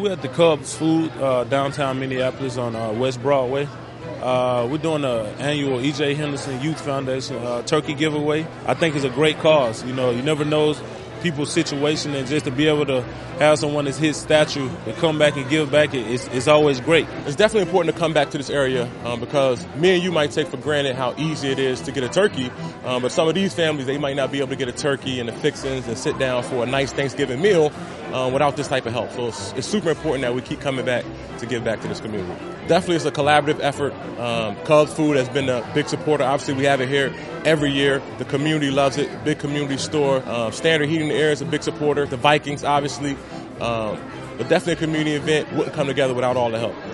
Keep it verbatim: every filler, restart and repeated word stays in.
we're at the Cubs Food, uh, downtown Minneapolis on uh, West Broadway. Uh, we're doing the annual E J Henderson Youth Foundation uh, turkey giveaway. I think it's a great cause. You know, you never know people's situation, and just to be able to have someone that's his stature to come back and give back, it's, it's always great. It's definitely important to come back to this area um, because me and you might take for granted how easy it is to get a turkey, um, but some of these families, they might not be able to get a turkey and the fixings and sit down for a nice Thanksgiving meal um, without this type of help. So it's, it's super important that we keep coming back to give back to this community. Definitely it's a collaborative effort. Um, Cubs Food has been a big supporter. Obviously, we have it here every year. The community loves it. Big community store. Um, Standard Heating and Air is a big supporter. The Vikings, obviously. Um, but definitely a community event wouldn't come together without all the help.